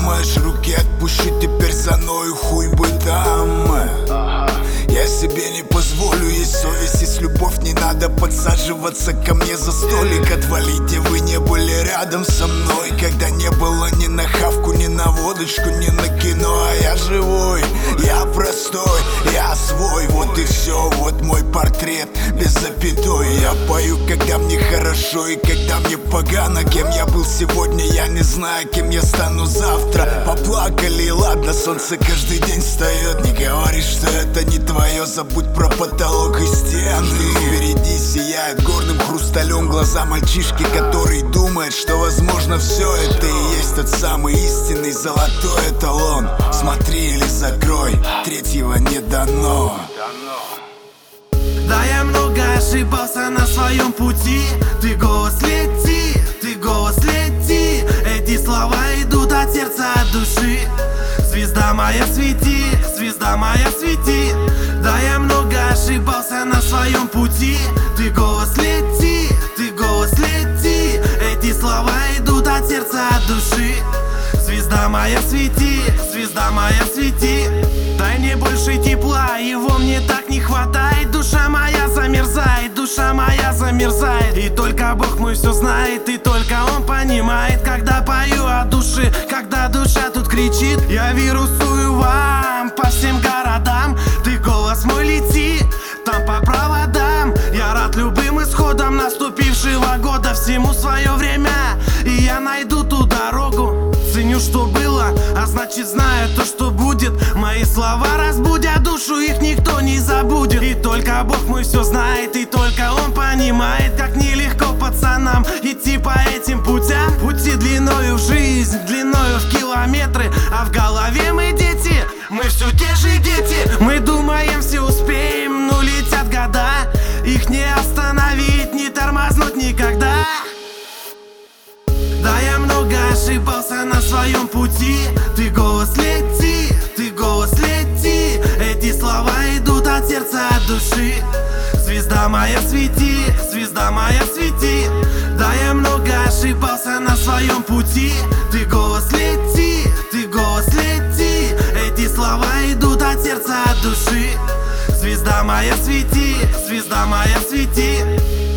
думаешь, руки отпущу, теперь за мною хуй бы там. Я себе не позволю, есть совесть, есть любовь, не надо подсаживаться ко мне за столик. Отвалите, вы не были рядом со мной, когда не было ни на хавку, ни на водочку, ни на кино. А я живой, я простой, я свой, вот и все, вот мой портрет без запятой. Я пою, когда мне хорошо и когда мне погано. Кем я был сегодня, я не знаю, кем я стану завтра. Поплакали, ладно, солнце каждый день встает. Не говори, что это не твое, забудь про потолок и стены. Впереди сияет горным хрусталем глаза мальчишки, который думает, что возможно все это и есть тот самый истинный золотой эталон. Смотри или закрой, третьего не дано. Да, я много ошибался на своем пути. Ты голос лети, ты голос лети. Эти слова идут от сердца, от души. Звезда моя свети, звезда моя свети. Да, я много ошибался на своем пути. Ты голос лети, ты голос лети. Эти слова идут от сердца, от души. Звезда моя свети, звезда моя свети. Дай мне больше тепла, его мне так не хватает. Душа моя замерзает, душа моя замерзает. И только Бог мой все знает, и только Он понимает. Когда пою от души, когда душа тут кричит, я вирусую вам по всем городам. Ты голос мой лети, там по проводам. Я рад любым исходам наступившего года. Всему свое время, и я найду ту дорогу. Ценю, что было, а значит знаю то, что будет. Мои слова разбудят душу, их никто не забудет. И только Бог мой все знает, и только Он понимает, как нелегко пацанам идти по этим путям. Пути длиною в жизнь, длиною в километры, а в голове мы дети, мы все те же дети. Мы думаем, все успеем, но летят года. Их не остановить, не тормознуть никогда. Да, я много ошибался на своем пути. Ты голос лети, ты голос лети. Эти слова идут от сердца, от души. Звезда моя свети, звезда моя свети. Да, я много ошибался на своем пути. Ты голос лети, ты голос лети. Эти слова идут от сердца, от души. Звезда моя свети, звезда моя свети.